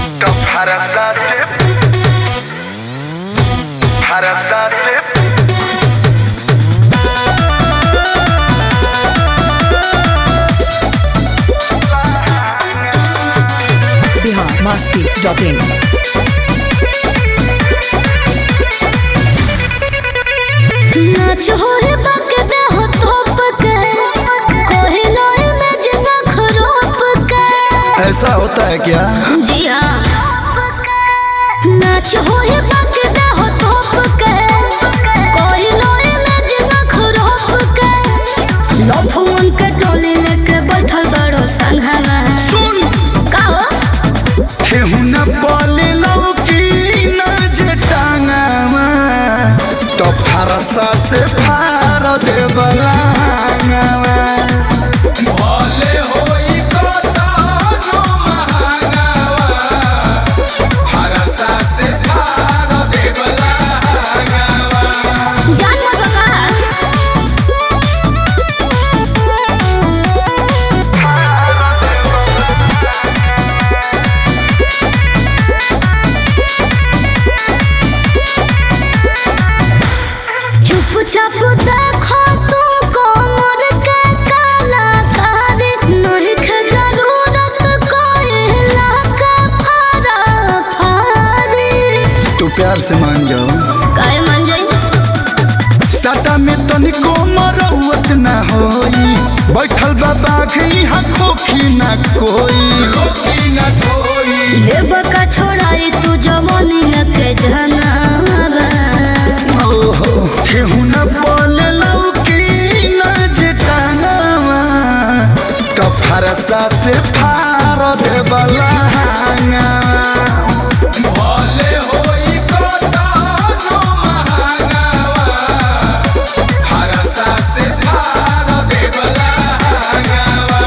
biharmasti.in नाच हो है बक दे हो तोप के कोई लोई में जना खरोप के। ऐसा होता है क्या? जी हाँ। नाच हो है बक दे हो तोप के कोई लोई में जना खरोप के। लफुन के टोली लेके बैठल बड़ो संघवा। सुन का हो? ठेहुना बोले लौकी न जे टांगावा तो फरसा से फार दे बलांगावा भले होई कोता नो महागावा फरसा से फार दे बलांगावा। जान मत बका। चुपचाप देखो तू कोमर के कलाकार नहीं के जरूरत कोई लाका फारा फारी। तू प्यार से मान जाओ काहे मान जाई? सटा में तनिको मरौत न होई बैठल बाबा यहाँ खोखी न कोई लेब का छोड़ाई तू जवानी के जनाबा। ओहो ठेहुना बोले लौकी न जे टांगावा तो फरसा से फार दे बलांगावा भले होई कोता नो महागावा फरसा से फार दे बलांगावा।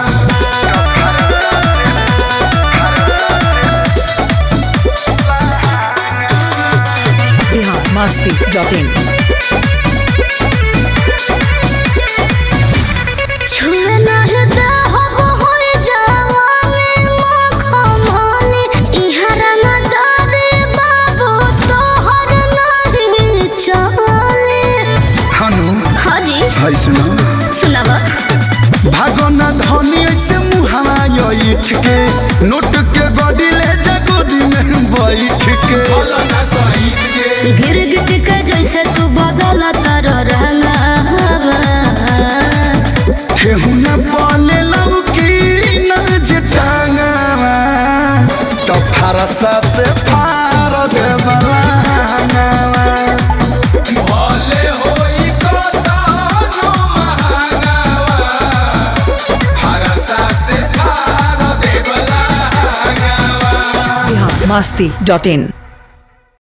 biharmasti.in छुए नहीं दे हो होई जवानी मखमली इहाँ रंगदारी बाबू तोहर नहीं चली। हनु हाँ जी हाय सुनो सुनावा। भागना धनी ऐसे मुहावा इठ के नोट के गडी ले जा गोदी में बैठ के गिर गिट के जैसे तू बदला तर रंगावा। ठेहुना बोले लौकी न जे टांगावा तो फरसा से फार दे बलांगावा भले होई कोता नो महागावा फरसा से फार दे बलांगावा। biharmasti.in